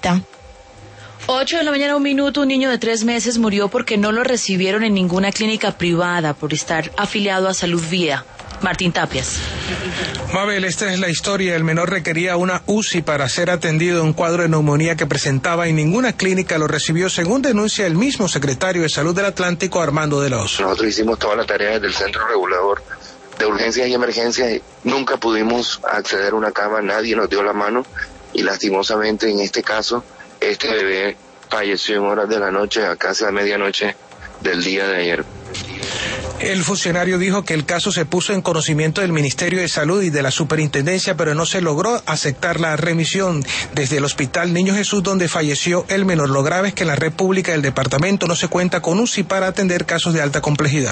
Marta. 8 de la mañana, 1 minuto, un niño de 3 meses murió porque no lo recibieron en ninguna clínica privada por estar afiliado a Salud Vida. Martín Tapias. Mabel, esta es la historia. El menor requería una UCI para ser atendido en un cuadro de neumonía que presentaba y ninguna clínica lo recibió, según denuncia el mismo secretario de Salud del Atlántico, Armando de la Osa. Nosotros hicimos toda la tarea desde el Centro Regulador de Urgencias y Emergencias y nunca pudimos acceder a una cama, nadie nos dio la mano y lastimosamente en este caso, este bebé falleció en horas de la noche, a casi a medianoche del día de ayer. El funcionario dijo que el caso se puso en conocimiento del Ministerio de Salud y de la Superintendencia, pero no se logró aceptar la remisión desde el Hospital Niño Jesús, donde falleció el menor. Lo grave es que en la red pública del departamento no se cuenta con UCI para atender casos de alta complejidad.